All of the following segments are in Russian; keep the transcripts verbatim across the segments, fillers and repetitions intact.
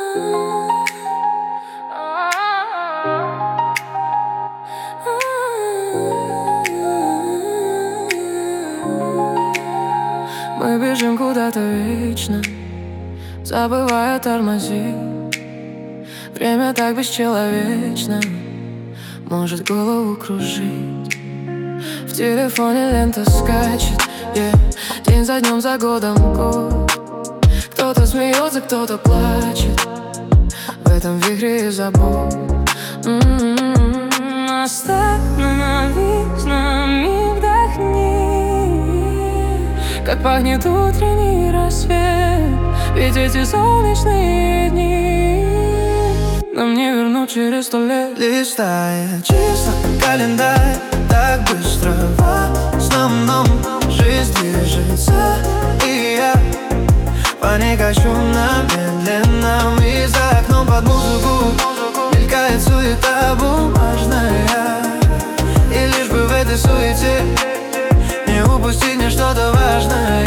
Мы бежим куда-то вечно, забывая тормозить. Время так бесчеловечно, может голову кружить. В телефоне лента скачет, yeah. День за днем, за годом год. Кто-то смеется, кто-то плачет в этом вихре и забот. м-м-м. Остановись на миг, вдохни, как пахнет утренний рассвет. Ведь эти солнечные дни нам не вернуть через сто лет. Листая числа, календарь, так быстро в основном жизнь движется, и я по ней качу на медленном. И за окном под музыку мелькает суета бумажная, и лишь бы в этой суете не упустить мне что-то важное.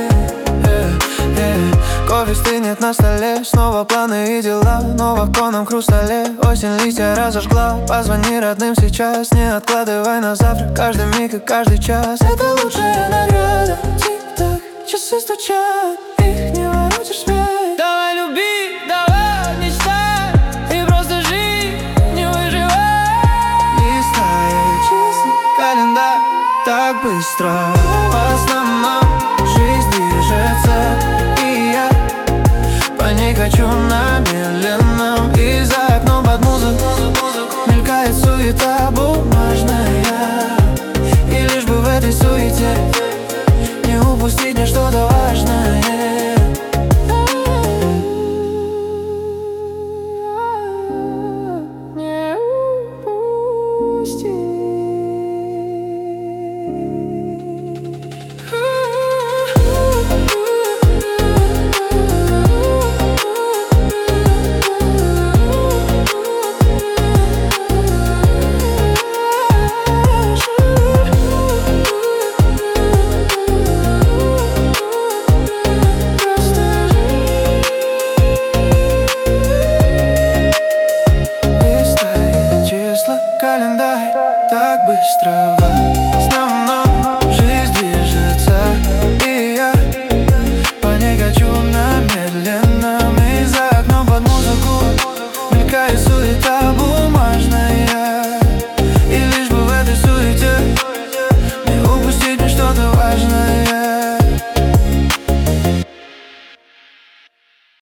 Кофе стынет на столе, снова планы и дела, но в оконном хрустале осень листья разожгла. Позвони родным сейчас, не откладывай на завтра. Каждый миг и каждый час — это лучшая награда. Тик-так, часы стучат, их не воротишь вспять. Давай люби, давай мечтай, и просто жить, не выживай. Листая часы, календарь, так быстро в основном жизнь движется, и я по ней хочу на